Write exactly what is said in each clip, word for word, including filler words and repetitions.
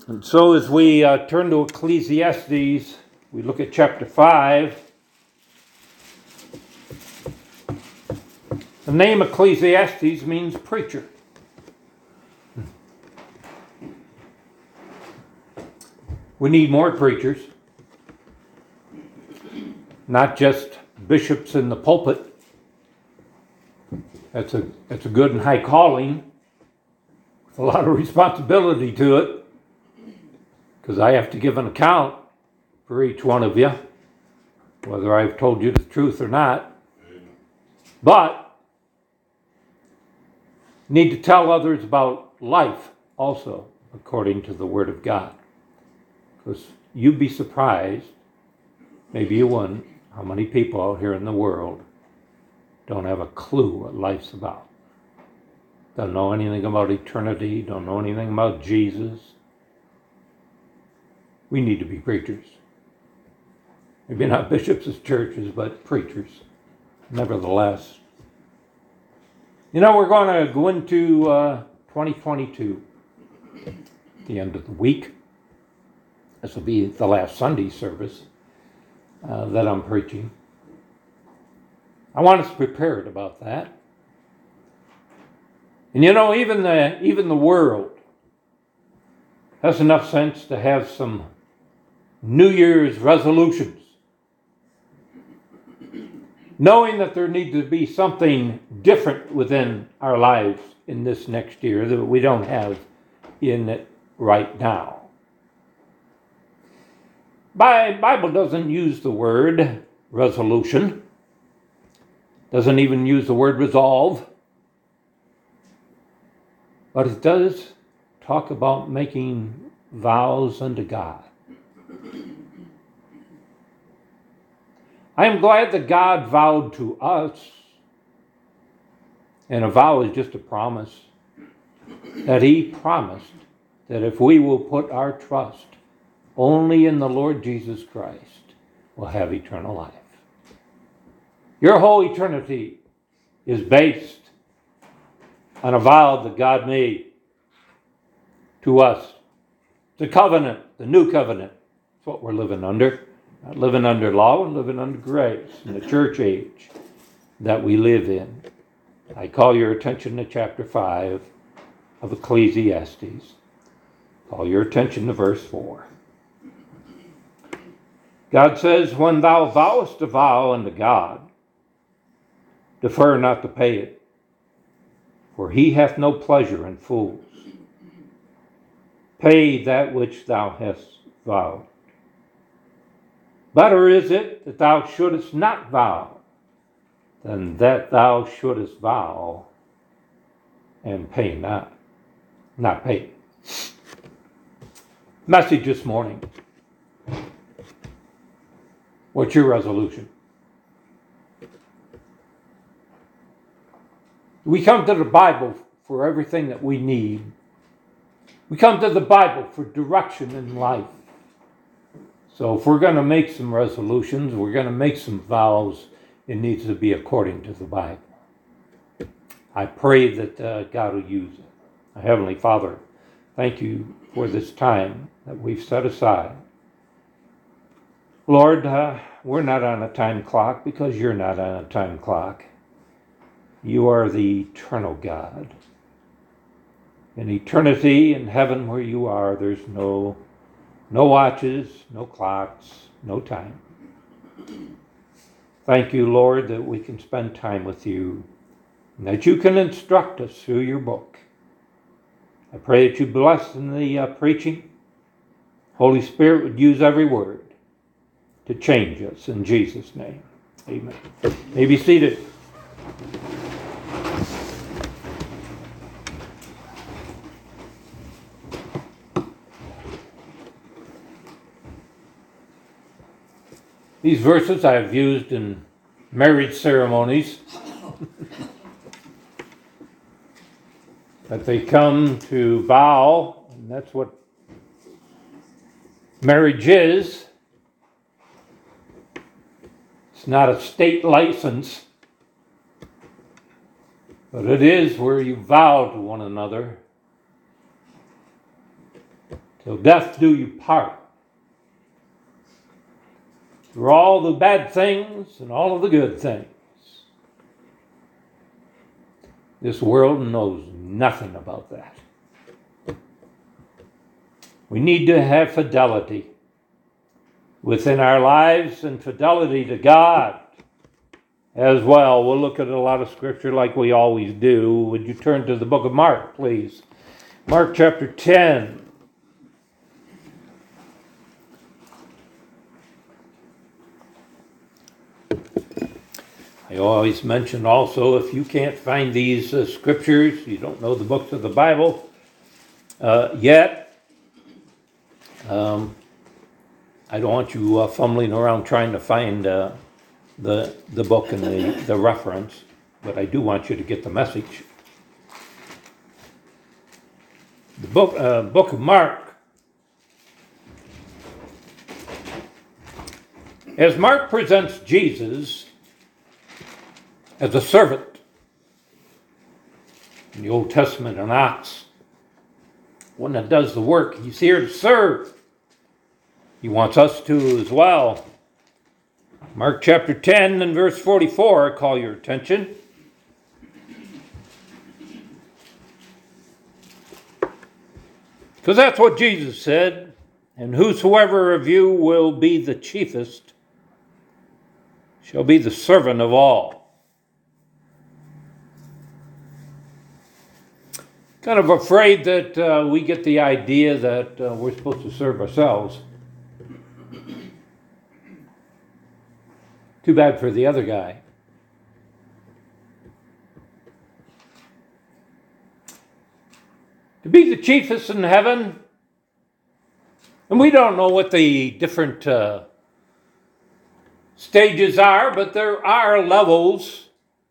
And so as we uh, turn to Ecclesiastes, we look at chapter five. The name Ecclesiastes means preacher. We need more preachers, not just bishops in the pulpit. That's a, that's a good and high calling with a lot of responsibility to it, because I have to give an account for each one of you, whether I've told you the truth or not. But need to tell others about life also, according to the Word of God. Because you'd be surprised, maybe you wouldn't, how many people out here in the world don't have a clue what life's about. Don't know anything about eternity, don't know anything about Jesus. We need to be preachers. Maybe not bishops as churches, but preachers, nevertheless. You know, we're going to go into uh, twenty twenty-two, the end of the week. This will be the last Sunday service uh, that I'm preaching. I want us prepared about that. And you know, even the even the world has enough sense to have some New Year's resolutions, knowing that there needs to be something different within our lives in this next year that we don't have in it right now. The Bible doesn't use the word resolution, doesn't even use the word resolve, but it does talk about making vows unto God. I am glad that God vowed to us, and a vow is just a promise, that He promised that if we will put our trust only in the Lord Jesus Christ, we'll have eternal life. Your whole eternity is based on a vow that God made to us. The covenant, the new covenant, that's what we're living under. Not living under law, we're living under grace in the church age that we live in. I call your attention to chapter five of Ecclesiastes. Call your attention to verse four. God says, when thou vowest a vow unto God, defer not to pay it, for He hath no pleasure in fools. Pay that which thou hast vowed. Better is it that thou shouldest not vow than that thou shouldest vow and pay not. Not pay. Message this morning. What's your resolution? We come to the Bible for everything that we need. We come to the Bible for direction in life. So if we're going to make some resolutions, we're going to make some vows, it needs to be according to the Bible. I pray that uh, God will use it. Heavenly Father, thank you for this time that we've set aside. Lord, uh, we're not on a time clock because you're not on a time clock. You are the eternal God. In eternity, in heaven where you are, there's no, no watches, no clocks, no time. Thank you, Lord, that we can spend time with you and that you can instruct us through your book. I pray that you bless in the uh, preaching. Holy Spirit would use every word to change us in Jesus' name. Amen. You may be seated. These verses I have used in marriage ceremonies. That they come to vow, and that's what marriage is. It's not a state license, but it is where you vow to one another till death do you part. Through all the bad things and all of the good things. This world knows nothing about that. We need to have fidelity within our lives and fidelity to God as well. We'll look at a lot of scripture like we always do. Would you turn to the book of Mark, please? Mark chapter ten. I always mention also, if you can't find these uh, scriptures, you don't know the books of the Bible uh, yet, um, I don't want you uh, fumbling around trying to find uh, the the book and the, the reference, but I do want you to get the message. The book, uh, book of Mark. As Mark presents Jesus as a servant, in the Old Testament, an ox, one that does the work. He's here to serve. He wants us to as well. Mark chapter ten and verse forty-four, I call your attention. Because that's what Jesus said. And whosoever of you will be the chiefest shall be the servant of all. Kind of afraid that uh, we get the idea that uh, we're supposed to serve ourselves. Too bad for the other guy. To be the chiefest in heaven, and we don't know what the different uh, stages are, but there are levels.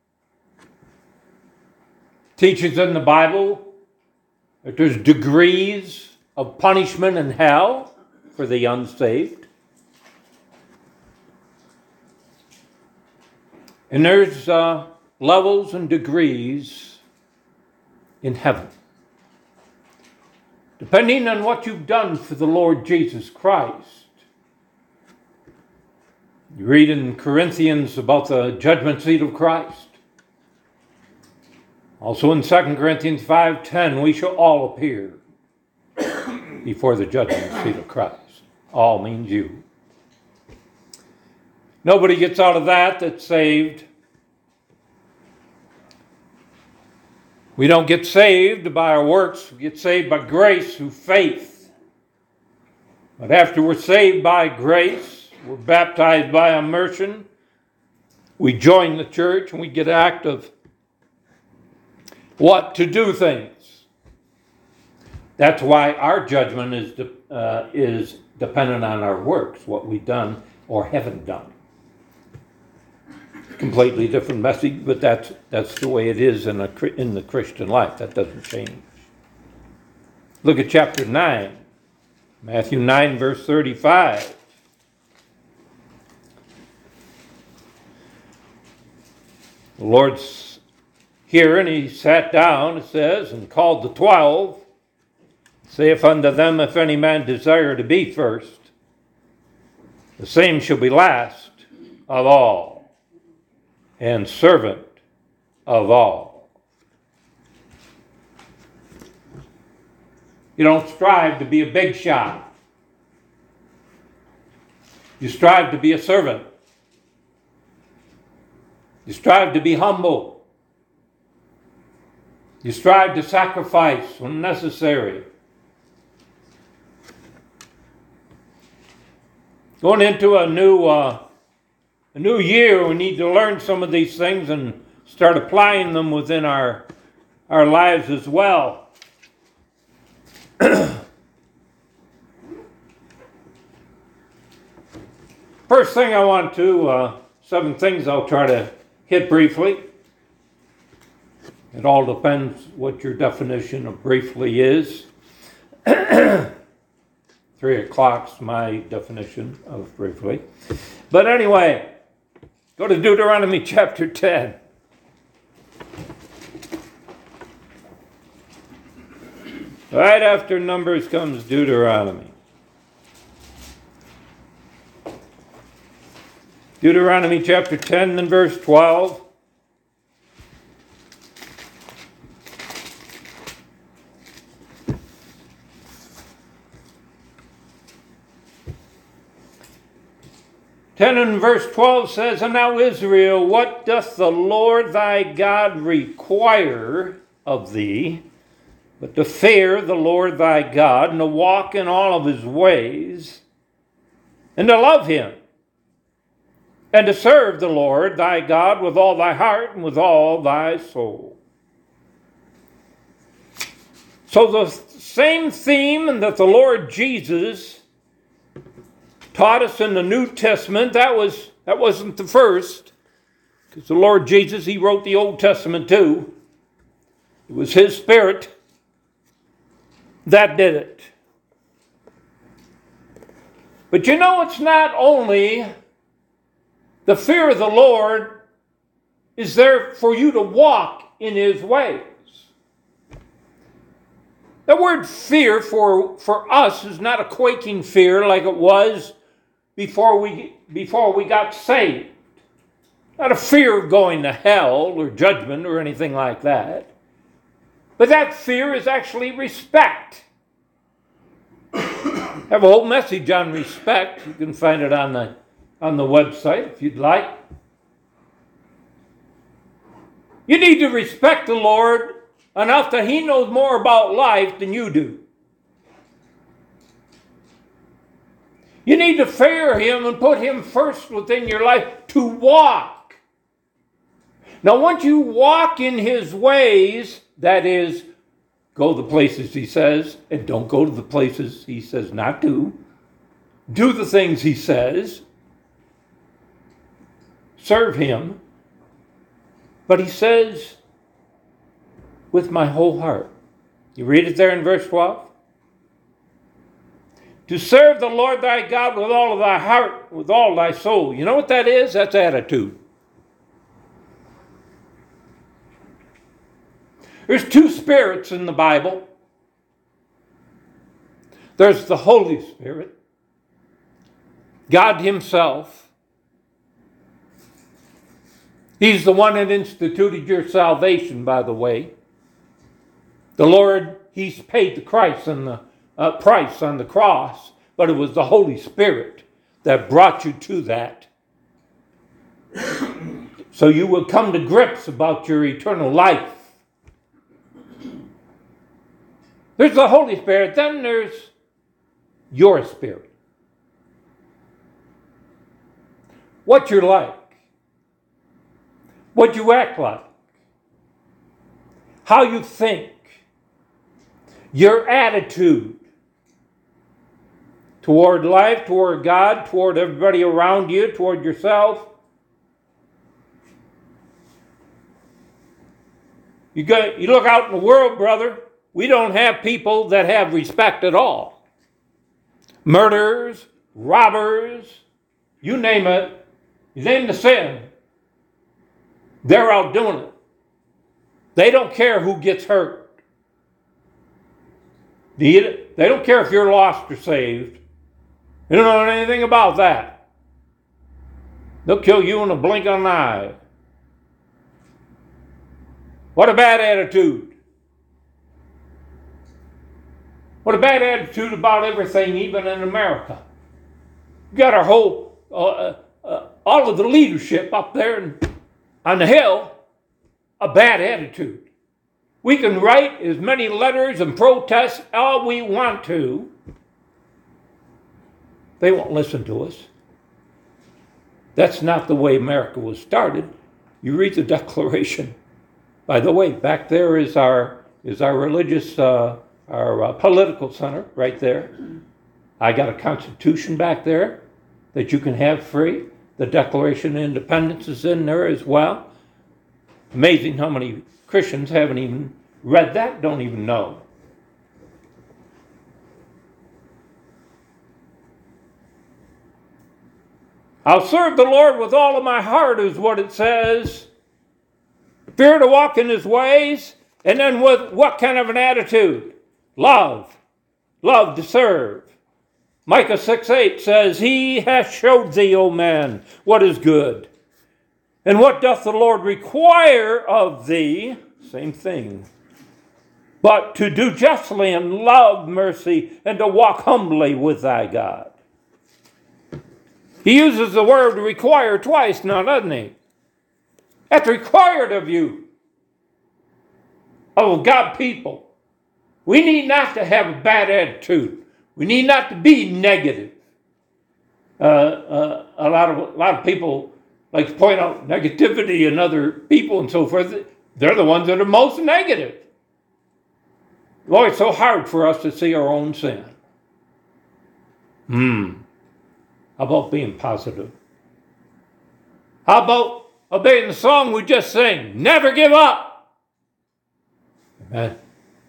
Teaches in the Bible that there's degrees of punishment in hell for the unsaved. And there's uh, levels and degrees in heaven. Depending on what you've done for the Lord Jesus Christ. You read in Corinthians about the judgment seat of Christ. Also in Second Corinthians five ten, we shall all appear before the judgment seat of Christ. All means you. Nobody gets out of that that's saved. We don't get saved by our works. We get saved by grace through faith. But after we're saved by grace, we're baptized by immersion. We join the church and we get active. What? To do things. That's why our judgment is, de- uh, is dependent on our works, what we've done or haven't done. Completely different message, but that's that's the way it is in a in the Christian life. That doesn't change. Look at chapter nine, Matthew nine, verse thirty-five. The Lord's here, and he sat down, it says, and called the twelve, saith unto them, if any man desire to be first, the same shall be last of all, and servant of all. You don't strive to be a big shot. You strive to be a servant. You strive to be humble. You strive to sacrifice when necessary. Going into a new uh, A new year, we need to learn some of these things and start applying them within our, our lives as well. First thing I want to, uh, seven things I'll try to hit briefly. It all depends what your definition of briefly is. Three o'clock's my definition of briefly. But anyway, go to Deuteronomy chapter ten. Right after Numbers comes Deuteronomy. Deuteronomy chapter ten and verse twelve. ten and verse twelve says, And now Israel, what doth the Lord thy God require of thee, but to fear the Lord thy God, and to walk in all of his ways, and to love him, and to serve the Lord thy God with all thy heart and with all thy soul. So the same theme that the Lord Jesus taught us in the New Testament, that, was, that wasn't the first, because the Lord Jesus, he wrote the Old Testament too. It was his Spirit that did it. But you know, it's not only the fear of the Lord is there for you to walk in his ways. The word fear for, for us is not a quaking fear like it was before we, before we got saved. Not a fear of going to hell or judgment or anything like that. But that fear is actually respect. I have a whole message on respect. You can find it on the, on the website if you'd like. You need to respect the Lord enough that he knows more about life than you do. You need to fear him and put him first within your life to walk. Now, once you walk in his ways, that is, go the places he says, and don't go to the places he says not to. Do the things he says. Serve him. But he says, with my whole heart. You read it there in verse twelve? To serve the Lord thy God with all of thy heart, with all thy soul. You know what that is? That's attitude. There's two spirits in the Bible. There's the Holy Spirit, God himself. He's the one that instituted your salvation, by the way. The Lord, he's paid the price on the, uh, price on the cross, but it was the Holy Spirit that brought you to that. So you will come to grips about your eternal life. There's the Holy Spirit, then there's your spirit. What you're like. What you act like. How you think. Your attitude toward life, toward God, toward everybody around you, toward yourself. You go, you look out in the world, brother. We don't have people that have respect at all. Murderers, robbers, you name it. You name the sin. They're out doing it. They don't care who gets hurt. They don't care if you're lost or saved. They don't know anything about that. They'll kill you in a blink of an eye. What a bad attitude. What a bad attitude about everything, even in America. You got our whole, uh, uh, all of the leadership up there and on the hill, a bad attitude. We can write as many letters and protests all we want to. They won't listen to us. That's not the way America was started. You read the Declaration. By the way, back there is our is our religious, uh, our uh, political center right there. I got a Constitution back there that you can have free. The Declaration of Independence is in there as well. Amazing how many Christians haven't even read that, don't even know. I'll serve the Lord with all of my heart is what it says. Fear to walk in his ways. And then with what kind of an attitude? Love. Love to serve. Micah six eight says, He hath showed thee, O man, what is good. And what doth the Lord require of thee? Same thing. But to do justly and love mercy and to walk humbly with thy God. He uses the word require twice now, doesn't he? That's required of you. Oh, God people. We need not to have a bad attitude. We need not to be negative. Uh, uh, a lot of a lot of people like to point out negativity in other people and so forth. They're the ones that are most negative. Boy, it's so hard for us to see our own sin. Hmm. How about being positive? How about obeying the song we just sang? Never give up. Amen.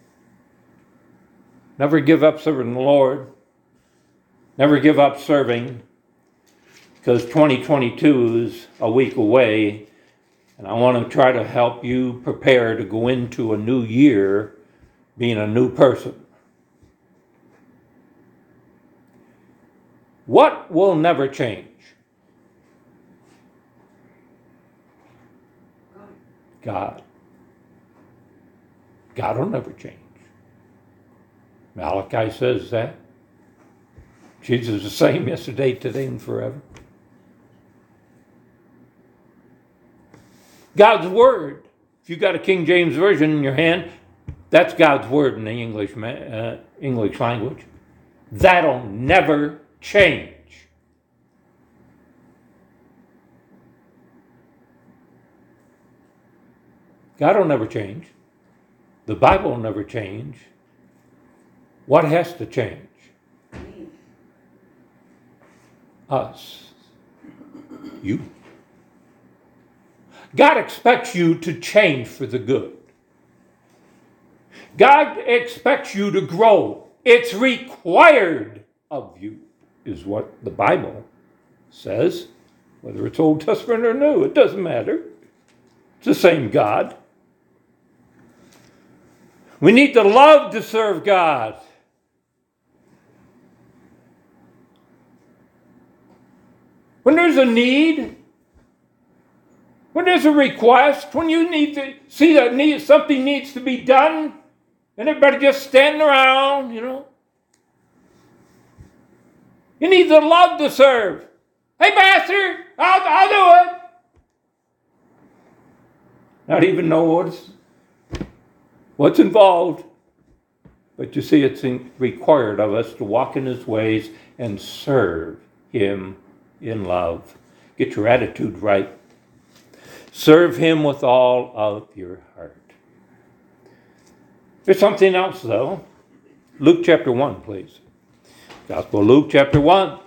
Never give up serving the Lord. Never give up serving. Because twenty twenty-two is a week away. And I want to try to help you prepare to go into a new year being a new person. What will never change? God. God will never change. Malachi says that. Jesus is the same yesterday, today, and forever. God's Word. If you've got a King James Version in your hand, that's God's Word in the English, uh, English language. That'll never change. God will never change. The Bible will never change. What has to change? Us. You. God expects you to change for the good. God expects you to grow. It's required of you, is what the Bible says. Whether it's Old Testament or New, it doesn't matter. It's the same God. We need to love to serve God. When there's a need, when there's a request, when you need to see that need, something needs to be done, and everybody just standing around, you know. You need to love to serve. Hey, Pastor, I'll, I'll do it. Not even know what's, what's involved. But you see, it's required of us to walk in His ways and serve Him in love. Get your attitude right. Serve Him with all of your heart. There's something else, though. Luke chapter one, please. Gospel of Luke chapter one.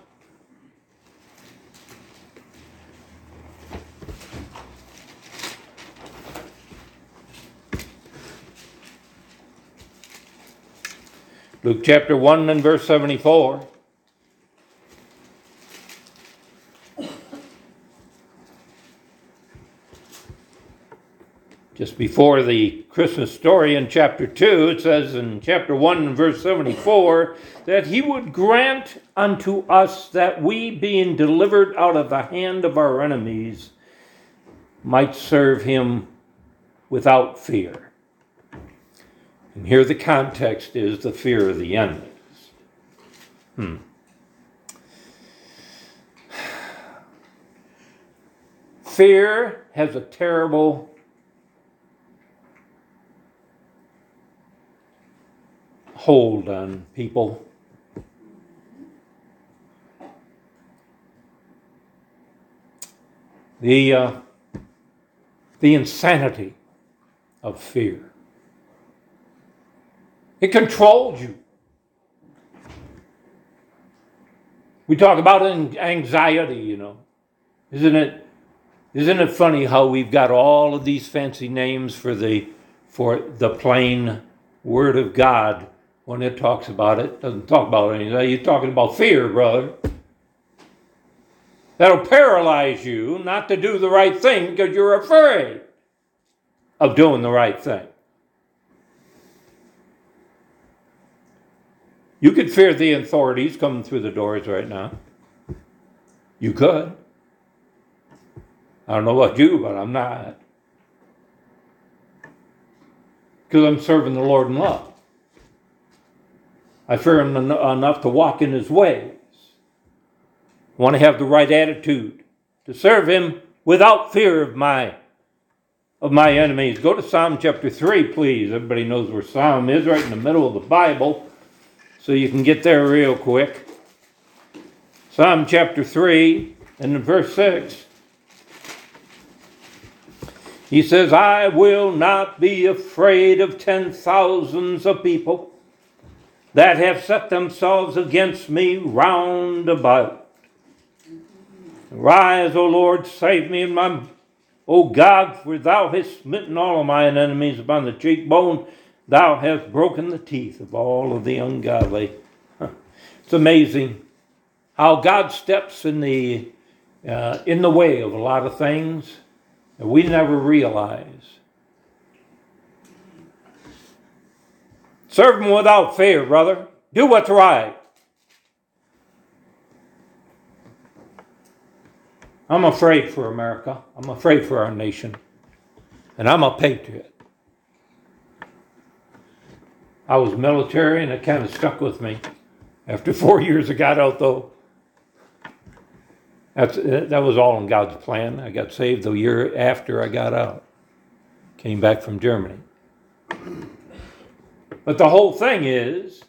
Luke chapter one and verse seventy-four. Just before the Christmas story in chapter two, it says in chapter one and verse seventy-four, that He would grant unto us that we, being delivered out of the hand of our enemies, might serve Him without fear. And here the context is the fear of the enemies. Hmm. Fear has a terrible hold on people. The, uh, the insanity of fear. It controls you. We talk about anxiety, you know. Isn't it, isn't it funny how we've got all of these fancy names for the, for the plain Word of God when it talks about it? It doesn't talk about anything. You're talking about fear, brother. That'll paralyze you not to do the right thing because you're afraid of doing the right thing. You could fear the authorities coming through the doors right now. You could. I don't know about you, but I'm not. Because I'm serving the Lord in love. I fear him en- enough to walk in his ways. I want to have the right attitude to serve him without fear of my of my enemies. Go to Psalm chapter three, please. Everybody knows where Psalm is, right in the middle of the Bible. So you can get there real quick. Psalm chapter three, and in verse six. He says, I will not be afraid of ten thousands of people that have set themselves against me round about. Arise, O Lord, save me, and my, O God, for thou hast smitten all of mine enemies upon the cheekbone. Thou hast broken the teeth of all of the ungodly. It's amazing how God steps in the uh, in the way of a lot of things that we never realize. Serve him without fear, brother. Do what's right. I'm afraid for America. I'm afraid for our nation. And I'm a patriot. I was military and it kind of stuck with me. After four years I got out though. That's, that was all in God's plan. I got saved the year after I got out. Came back from Germany. But the whole thing is,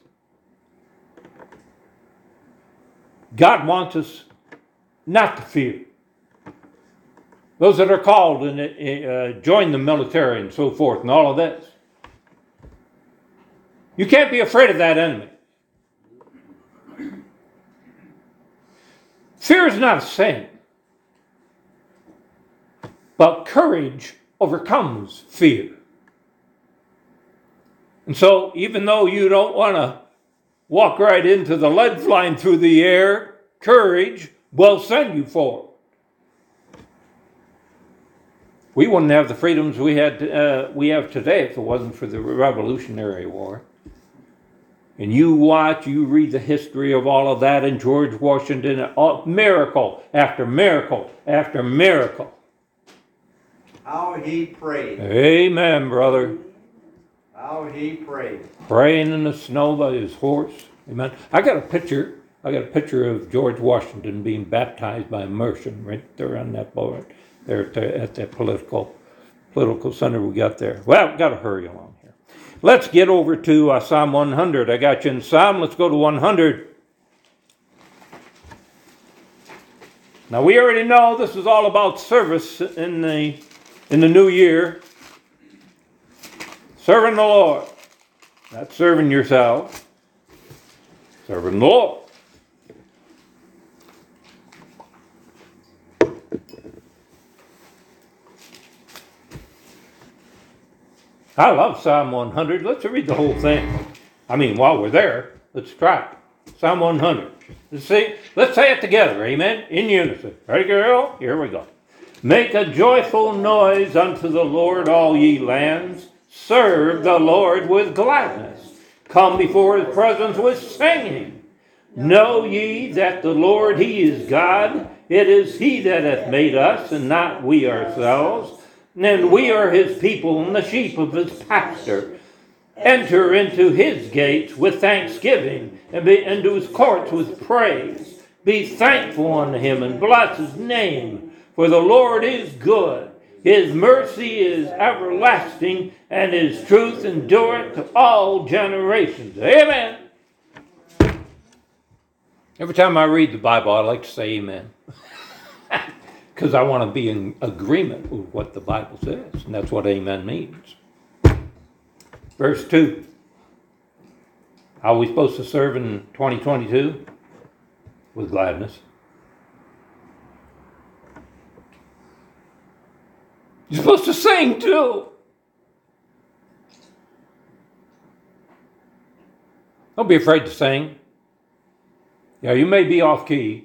God wants us not to fear. Those that are called and uh, join the military and so forth and all of this. You can't be afraid of that enemy. Fear is not a sin. But courage overcomes fear. And so even though you don't want to walk right into the lead flying through the air, courage will send you forward. We wouldn't have the freedoms we had uh, we have today if it wasn't for the Revolutionary War. And you watch, you read the history of all of that, and George Washington, all, miracle after miracle after miracle. How he prayed. Amen, brother. How he prayed. Praying in the snow by his horse. Amen. I got a picture. I got a picture of George Washington being baptized by immersion right there on that board. There at, the, at that political political center we got there. Well, got to hurry along here. Let's get over to uh, Psalm one hundred. I got you in Psalm. Let's go to one hundred. Now we already know this is all about service in the in the new year. Serving the Lord. Not serving yourself. Serving the Lord. I love Psalm one hundred. Let's read the whole thing. I mean, while we're there, let's try it. Psalm one hundred. Let's see. Let's say it together. Amen. In unison. Ready, girl? Here we go. Make a joyful noise unto the Lord, all ye lands. Serve the Lord with gladness. Come before his presence with singing. Know ye that the Lord, he is God. It is he that hath made us, and not we ourselves. And we are his people and the sheep of his pasture. Enter into his gates with thanksgiving, and be into his courts with praise. Be thankful unto him, and bless his name. For the Lord is good. His mercy is everlasting, and his truth endureth to all generations. Amen. Every time I read the Bible, I like to say amen. Because I want to be in agreement with what the Bible says. And that's what amen means. Verse two. How are we supposed to serve in twenty twenty-two? With gladness. You're supposed to sing too. Don't be afraid to sing. Yeah, you may be off key.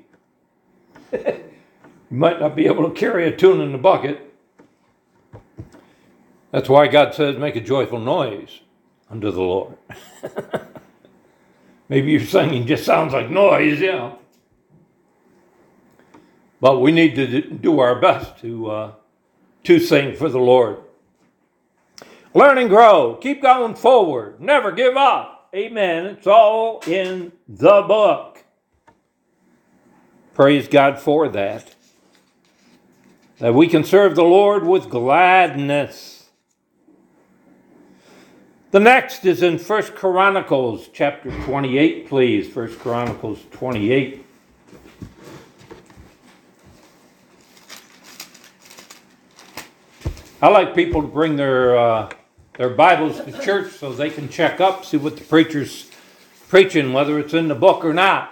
You might not be able to carry a tune in the bucket. That's why God says, make a joyful noise unto the Lord. Maybe your singing just sounds like noise, yeah. But we need to do our best to uh, to sing for the Lord. Learn and grow. Keep going forward. Never give up. Amen. It's all in the book. Praise God for that. That we can serve the Lord with gladness. The next is in First Chronicles chapter twenty-eight, please. First Chronicles twenty-eight. I like people to bring their uh, their Bibles to church so they can check up, see what the preacher's preaching, whether it's in the book or not.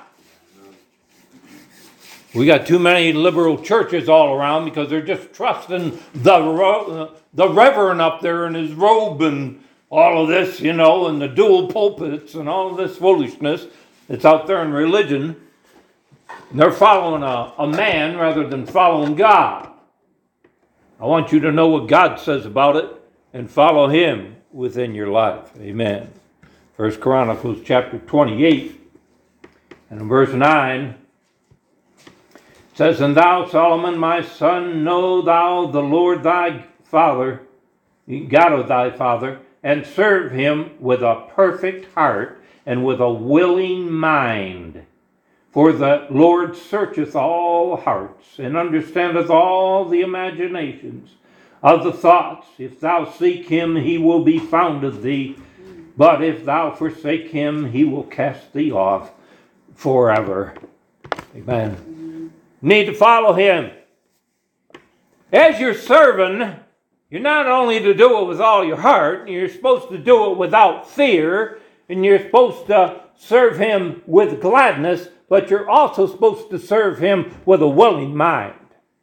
We got too many liberal churches all around because they're just trusting the ro- the reverend up there in his robe and all of this, you know, and the dual pulpits and all of this foolishness that's out there in religion. And they're following a, a man rather than following God. I want you to know what God says about it and follow him within your life. Amen. First Chronicles chapter twenty-eight and in verse nine it says, And thou, Solomon, my son, know thou the Lord thy Father, God of thy father, and serve him with a perfect heart and with a willing mind. For the Lord searcheth all hearts, and understandeth all the imaginations of the thoughts. If thou seek him, he will be found of thee. But if thou forsake him, he will cast thee off forever. Amen. Need to follow him. As you're serving, you're not only to do it with all your heart, you're supposed to do it without fear, and you're supposed to serve him with gladness, but you're also supposed to serve him with a willing mind.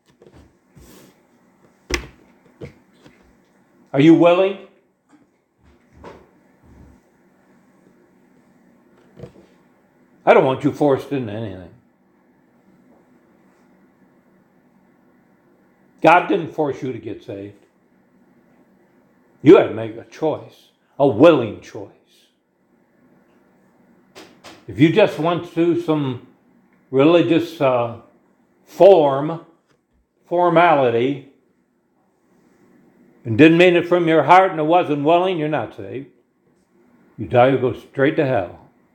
Are you willing? I don't want you forced into anything. God didn't force you to get saved. You had to make a choice, a willing choice. If you just went through some religious uh, form, formality, and didn't mean it from your heart and it wasn't willing, you're not saved. You die, you go straight to hell.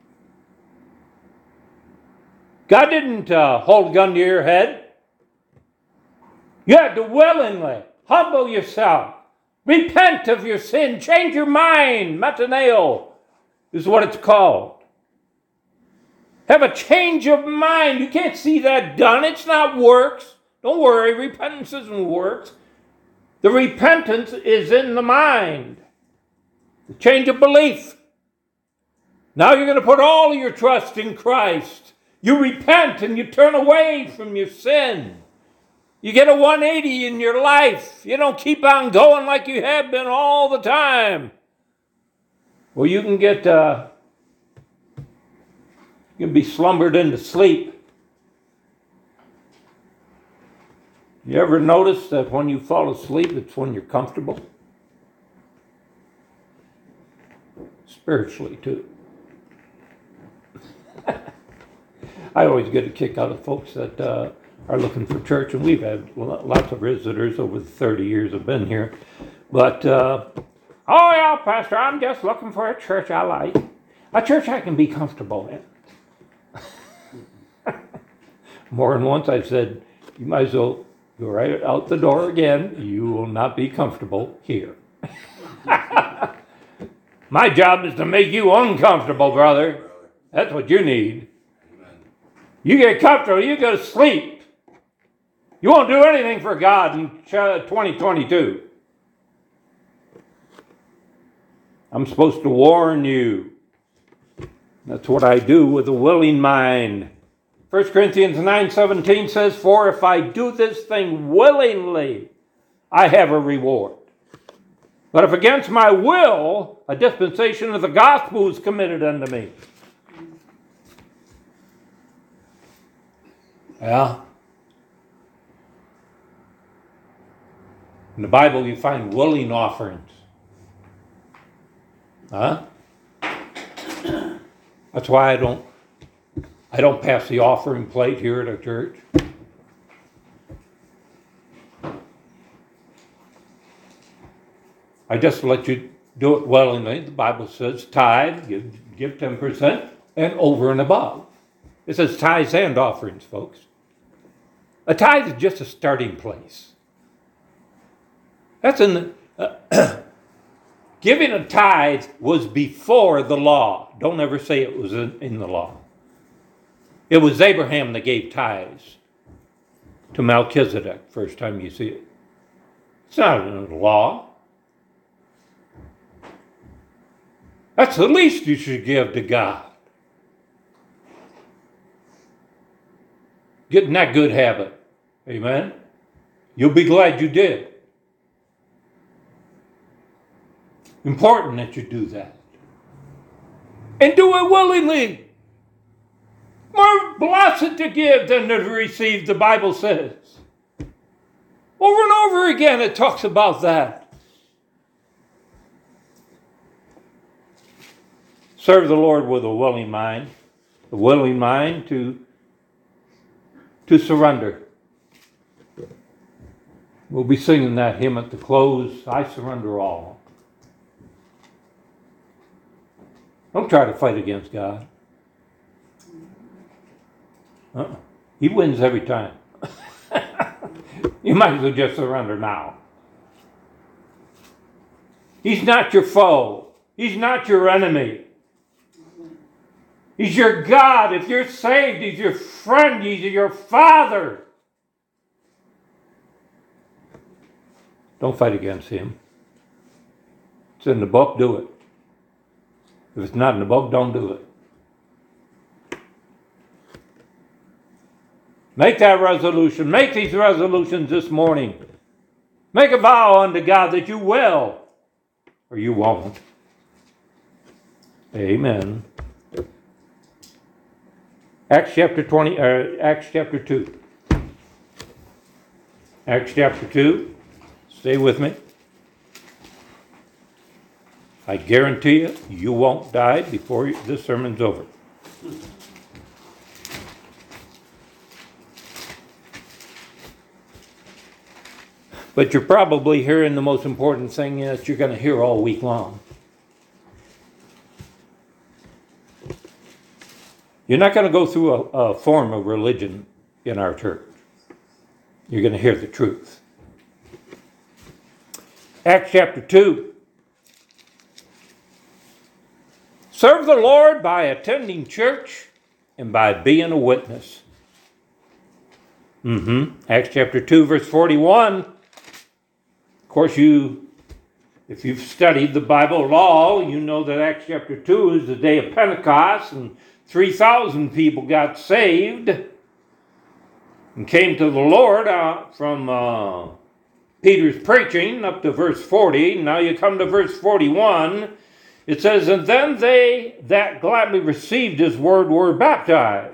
God didn't uh, hold a gun to your head. You had to willingly humble yourself, repent of your sin, change your mind. Metaneo is what it's called. Have a change of mind. You can't see that done. It's not works. Don't worry, repentance isn't works. The repentance is in the mind. The change of belief. Now you're going to put all of your trust in Christ. You repent and you turn away from your sin. You get a one eighty in your life. You don't keep on going like you have been all the time. Well, you can get... Uh, You can be slumbered into sleep. You ever notice that when you fall asleep, it's when you're comfortable? Spiritually, too. I always get a kick out of folks that uh, are looking for church, and we've had lots of visitors over the thirty years I've been here. But, uh, oh yeah, Pastor, I'm just looking for a church I like. A church I can be comfortable in. More than once I've said, you might as well go right out the door again. You will not be comfortable here. My job is to make you uncomfortable, brother. That's what you need. You get comfortable, you go to sleep. You won't do anything for God in twenty twenty-two. I'm supposed to warn you. That's what I do with a willing mind. First Corinthians nine seventeen says, For if I do this thing willingly, I have a reward. But if against my will, a dispensation of the gospel is committed unto me. Yeah. In the Bible, you find willing offerings. Huh? That's why I don't I don't pass the offering plate here at our church. I just let you do it willingly. The Bible says tithe, give, give ten percent, and over and above. It says tithes and offerings, folks. A tithe is just a starting place. That's in the, uh, giving a tithe was before the law. Don't ever say it was in, in the law. It was Abraham that gave tithes to Melchizedek, first time you see it. It's not in the law. That's the least you should give to God. Get in that good habit. Amen? You'll be glad you did. Important that you do that. And do it willingly. More blessed to give than to receive, the Bible says. Over and over again it talks about that. Serve the Lord with a willing mind. A willing mind to, to surrender. We'll be singing that hymn at the close. I surrender all. Don't try to fight against God. Uh-uh. He wins every time. You might as well just surrender now. He's not your foe. He's not your enemy. He's your God. If you're saved, He's your friend. He's your Father. Don't fight against Him. It's in the book, do it. If it's not in the book, don't do it. Make that resolution. Make these resolutions this morning. Make a vow unto God that you will, or you won't. Amen. Acts chapter twenty, uh, Acts chapter two. Acts chapter two. Stay with me. I guarantee you, you won't die before this sermon's over. But you're probably hearing the most important thing that you're going to hear all week long. You're not going to go through a, a form of religion in our church. You're going to hear the truth. Acts chapter two. Serve the Lord by attending church and by being a witness. Mm-hmm. Acts chapter two, verse forty-one. Of course, you, if you've studied the Bible at all, you know that Acts chapter two is the day of Pentecost, and three thousand people got saved and came to the Lord uh, from uh, Peter's preaching up to verse forty. Now you come to verse forty-one. It says, and then they that gladly received his word were baptized.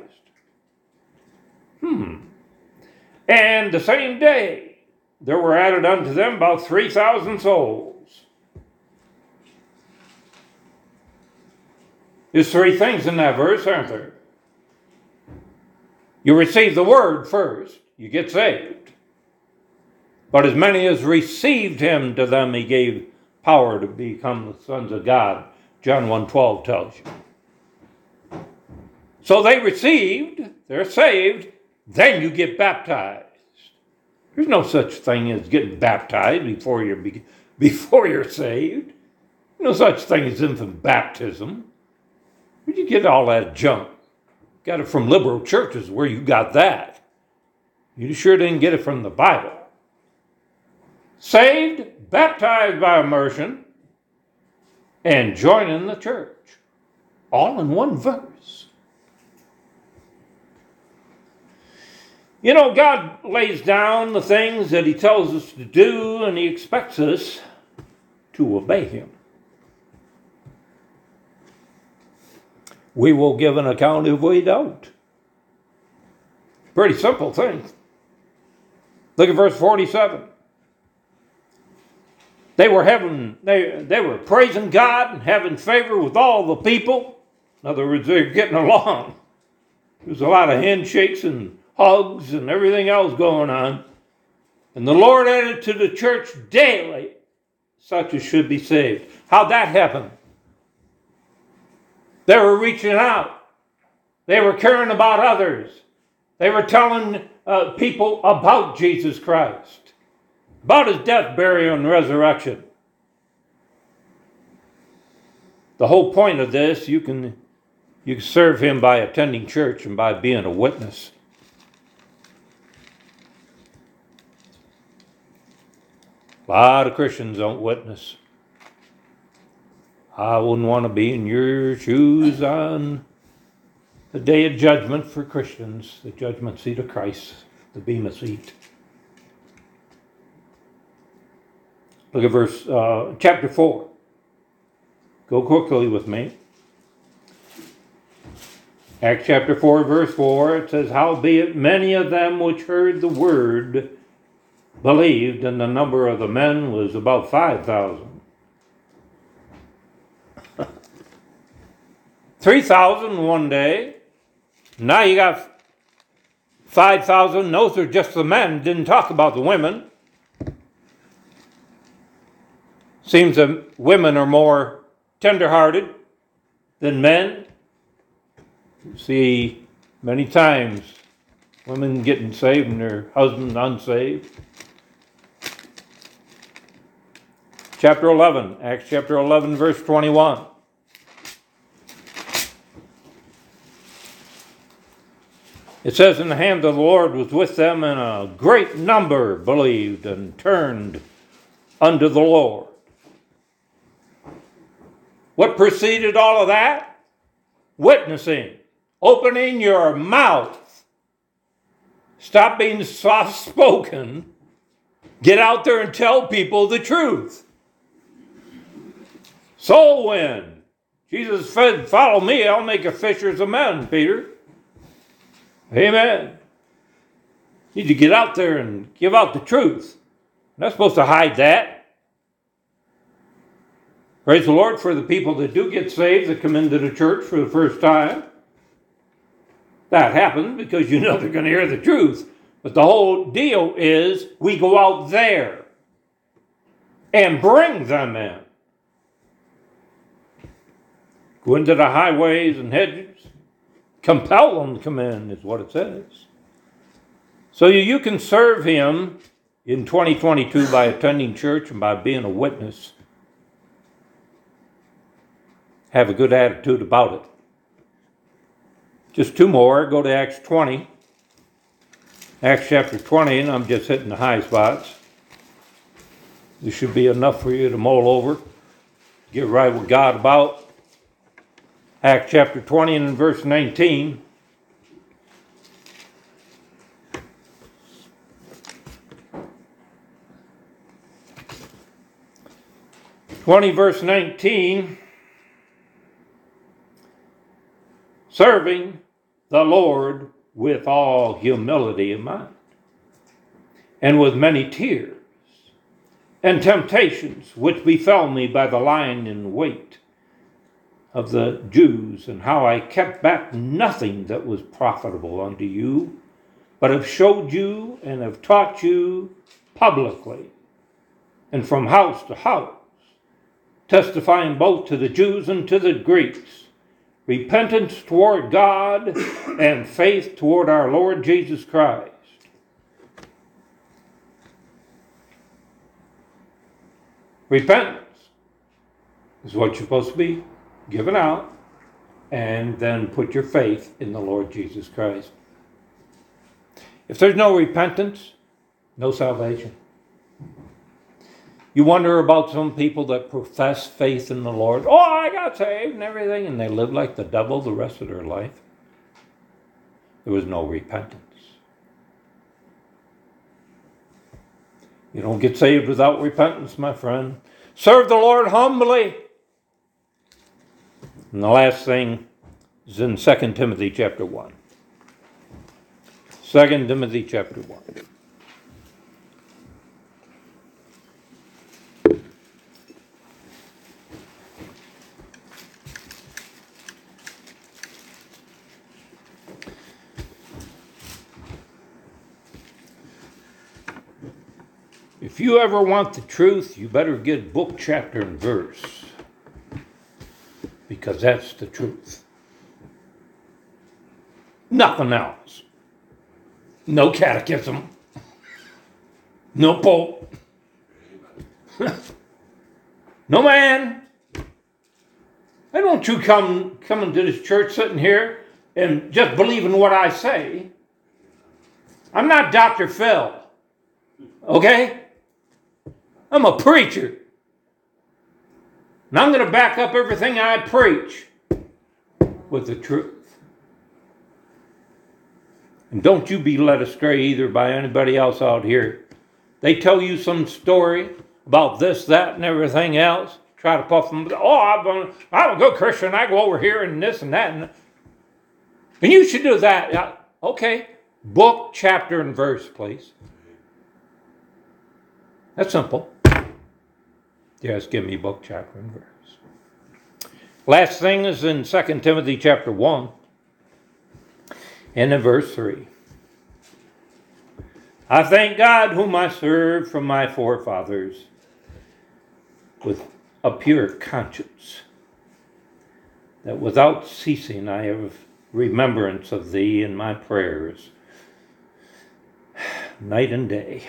Hmm. And the same day there were added unto them about three thousand souls. There's three things in that verse, aren't there? You receive the word first. You get saved. But as many as received him, to them he gave power to become the sons of God. John one twelve tells you. So they received, they're saved, then you get baptized. There's no such thing as getting baptized before you're, before you're saved. No such thing as infant baptism. Where'd you get all that junk? Got it from liberal churches where you got that. You sure didn't get it from the Bible. Saved, baptized by immersion, and joining the church. All in one verse. You know, God lays down the things that He tells us to do, and He expects us to obey Him. We will give an account if we don't. Pretty simple thing. Look at verse forty-seven. They were having, they, they were praising God and having favor with all the people. In other words, they're getting along. There's a lot of handshakes and hugs and everything else going on. And the Lord added to the church daily such as should be saved. How'd that happen? They were reaching out. They were caring about others. They were telling uh, people about Jesus Christ, about his death, burial, and resurrection. The whole point of this, you can, you can serve him by attending church and by being a witness. A lot of Christians don't witness. I wouldn't want to be in your shoes on the day of judgment for Christians, the judgment seat of Christ, the bema seat. Look at verse, uh, chapter four. Go quickly with me. Acts chapter four, verse four, it says, "Howbeit many of them which heard the word believed, and the number of the men was about five thousand. Three thousand one day. Now you got five thousand. Those are just the men. Didn't talk about the women. Seems that women are more tender-hearted than men. You see many times women getting saved and their husbands unsaved. Chapter eleven, Acts chapter eleven, verse twenty-one. It says, "And the hand of the Lord was with them, and a great number believed and turned unto the Lord." What preceded all of that? Witnessing. Opening your mouth. Stop being soft-spoken. Get out there and tell people the truth. Soul win. Jesus said, "Follow me, I'll make you fishers of men," Peter. Amen. You need to get out there and give out the truth. You're not supposed to hide that. Praise the Lord for the people that do get saved, that come into the church for the first time. That happens because you know they're going to hear the truth. But the whole deal is we go out there and bring them in. Go into the highways and hedges. Compel them to come in, is what it says. So you can serve him in twenty twenty-two by attending church and by being a witness. Have a good attitude about it. Just two more. Go to Acts twenty. Acts chapter twenty, and I'm just hitting the high spots. This should be enough for you to mull over. Get right with God about. Acts chapter twenty and verse nineteen. twenty verse nineteen. "Serving the Lord with all humility of mind, and with many tears, and temptations which befell me by the lying in wait of the Jews, and how I kept back nothing that was profitable unto you, but have showed you and have taught you publicly, and from house to house, testifying both to the Jews and to the Greeks, repentance toward God and faith toward our Lord Jesus Christ." Repentance is what you're supposed to be giving out, and then put your faith in the Lord Jesus Christ. If there's no repentance, no salvation. You wonder about some people that profess faith in the Lord. Oh, I got saved and everything, and they live like the devil the rest of their life. There was no repentance. You don't get saved without repentance, my friend. Serve the Lord humbly. And the last thing is in Second Timothy chapter one. Second Timothy chapter one. If you ever want the truth, you better get book, chapter, and verse. Because that's the truth. Nothing else. No catechism. No pope. No man. Why don't you come coming to this church sitting here and just believing what I say? I'm not Doctor Phil. Okay? I'm a preacher. And I'm going to back up everything I preach with the truth. And don't you be led astray either by anybody else out here. They tell you some story about this, that, and everything else. Try to puff them. Oh, I'm a, I'm a good Christian. I go over here and this and that. And, and you should do that. Yeah, okay. Book, chapter, and verse, please. That's simple. Just give me book, chapter, and verse. Last thing is in Second Timothy chapter one and in verse three. I thank God whom I serve from my forefathers with a pure conscience, that without ceasing I have remembrance of thee in my prayers, night and day.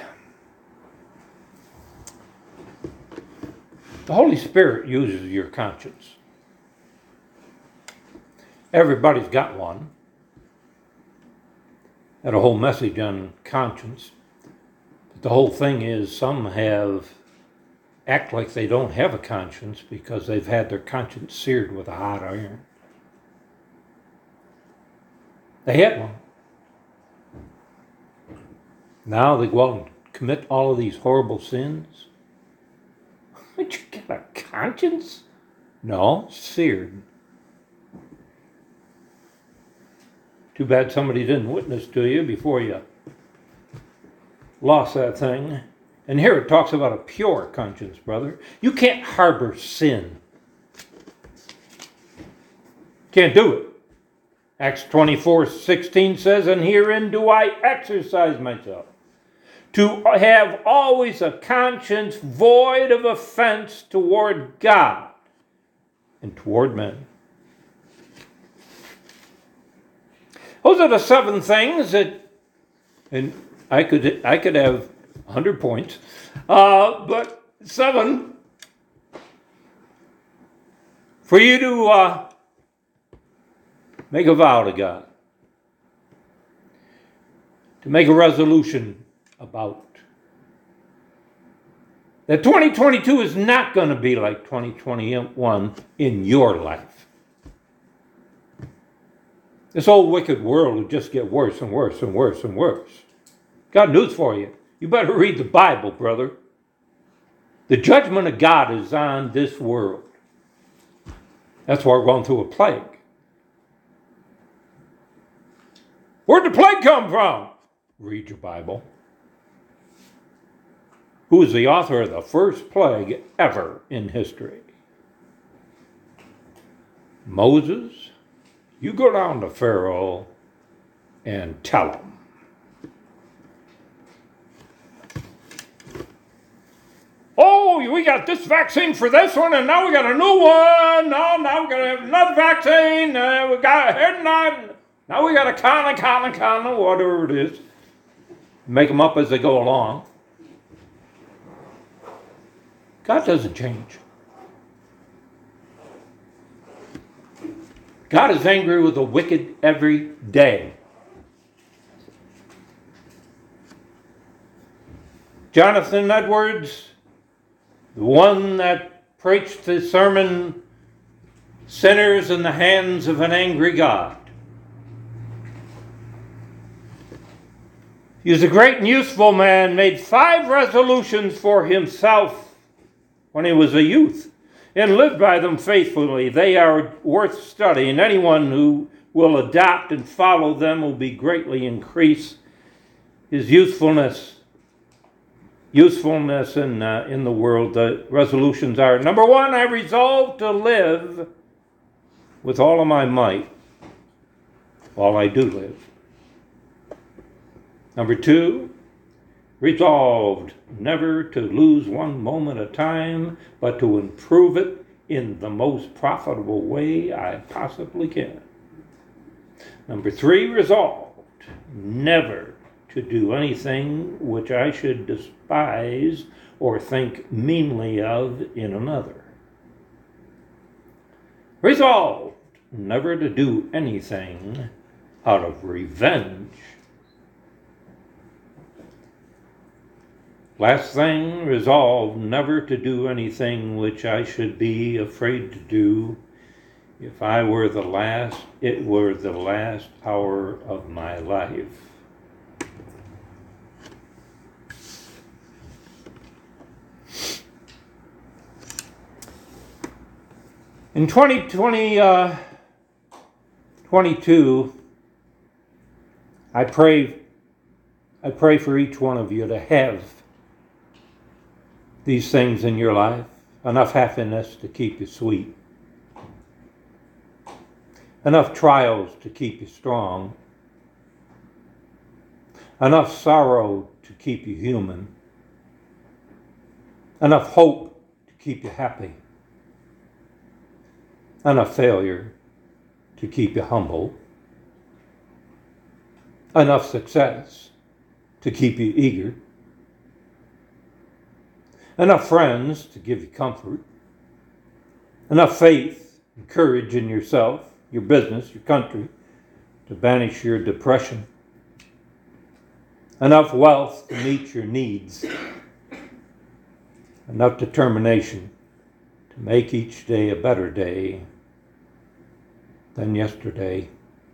The Holy Spirit uses your conscience. Everybody's got one. Had a whole message on conscience. But the whole thing is some have act like they don't have a conscience because they've had their conscience seared with a hot iron. They had one. Now they go out and commit all of these horrible sins. Would you get a conscience? No, seared. Too bad somebody didn't witness to you before you lost that thing. And here it talks about a pure conscience, brother. You can't harbor sin. Can't do it. Acts twenty-four sixteen says, and herein do I exercise myself, to have always a conscience void of offense toward God and toward men. Those are the seven things that, and I could I could have one hundred points, uh, but seven for you to uh, make a vow to God, to make a resolution about. That twenty twenty-two is not going to be like twenty twenty-one in your life. This old wicked world will just get worse and worse and worse and worse. Got news for you. You better read the Bible, brother. The judgment of God is on this world. That's why we're going through a plague. Where'd the plague come from? Read your Bible. Who is the author of the first plague ever in history? Moses. You go down to Pharaoh and tell him. Oh, we got this vaccine for this one, and now we got a new one. No, now we got to have another vaccine. Uh, we got a head nod. Now we got a kind of, kind of, kind of, whatever it is. Make them up as they go along. God doesn't change. God is angry with the wicked every day. Jonathan Edwards, the one that preached the sermon, Sinners in the Hands of an Angry God. He was a great and useful man, made five resolutions for himself when he was a youth, and lived by them faithfully. They are worth studying. Anyone who will adopt and follow them will be greatly increase his usefulness. Usefulness in uh, in the world. The resolutions are: number one, I resolve to live with all of my might while I do live. Number two, resolved never to lose one moment of time, but to improve it in the most profitable way I possibly can. Number three, resolved never to do anything which I should despise or think meanly of in another. Resolved never to do anything out of revenge. Last thing, resolved never to do anything which I should be afraid to do if I were the last, it were the last hour of my life. In twenty twenty, uh, twenty-two, I pray, I pray for each one of you to have these things in your life, enough happiness to keep you sweet, enough trials to keep you strong, enough sorrow to keep you human, enough hope to keep you happy, enough failure to keep you humble, enough success to keep you eager, enough friends to give you comfort, enough faith and courage in yourself, your business, your country, to banish your depression, enough wealth to meet your needs, enough determination to make each day a better day than yesterday.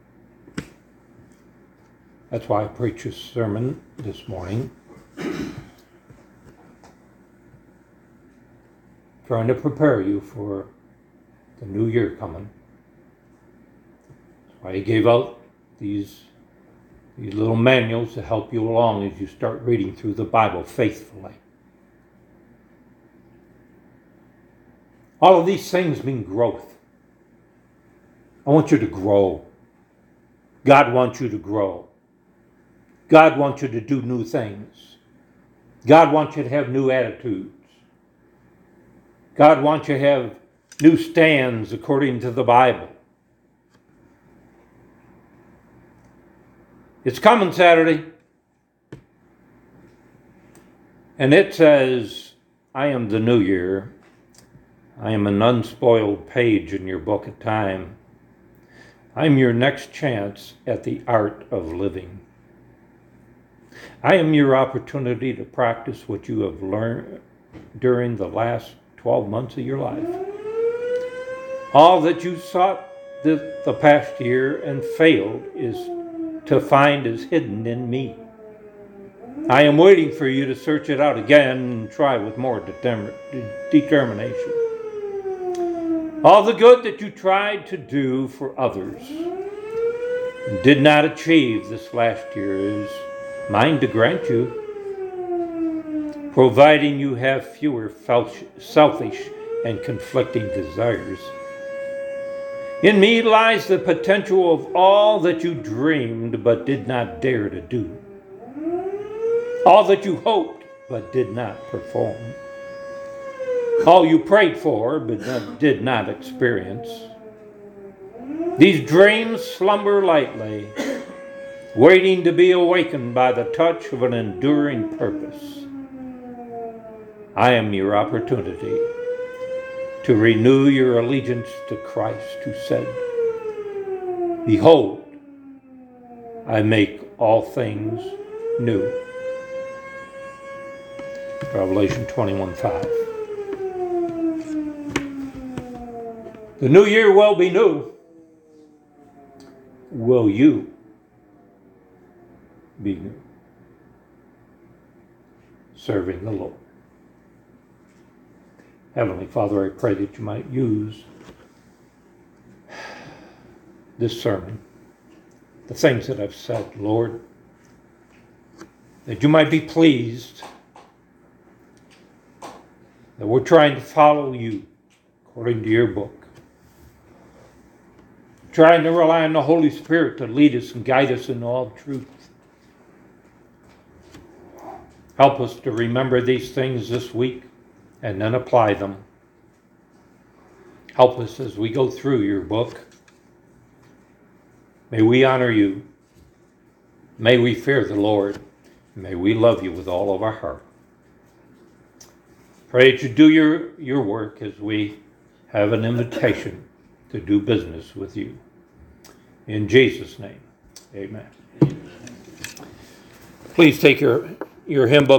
That's why I preach this sermon this morning, trying to prepare you for the new year coming. That's why he gave out these, these little manuals to help you along as you start reading through the Bible faithfully. All of these things mean growth. I want you to grow. God wants you to grow. God wants you to do new things. God wants you to have new attitudes. God wants you to have new stands according to the Bible. It's coming Saturday. And it says, I am the new year. I am an unspoiled page in your book of time. I'm your next chance at the art of living. I am your opportunity to practice what you have learned during the last twelve months of your life. All that you sought the, the past year and failed is to find is hidden in me. I am waiting for you to search it out again and try with more determ- determination. All the good that you tried to do for others and did not achieve this last year is mine to grant you, providing you have fewer selfish and conflicting desires. In me lies the potential of all that you dreamed but did not dare to do, all that you hoped but did not perform, all you prayed for but did not experience. These dreams slumber lightly, waiting to be awakened by the touch of an enduring purpose. I am your opportunity to renew your allegiance to Christ, who said, behold, I make all things new. Revelation twenty-one five. The new year will be new. Will you be new? Serving the Lord. Heavenly Father, I pray that you might use this sermon, the things that I've said, Lord, that you might be pleased that we're trying to follow you according to your book, trying to rely on the Holy Spirit to lead us and guide us in all truth. Help us to remember these things this week and then apply them. Help us as we go through your book. May we honor you. May we fear the Lord. May we love you with all of our heart. Pray that you do your, your work as we have an invitation to do business with you. In Jesus' name, amen. Amen. Please take your, your hymn book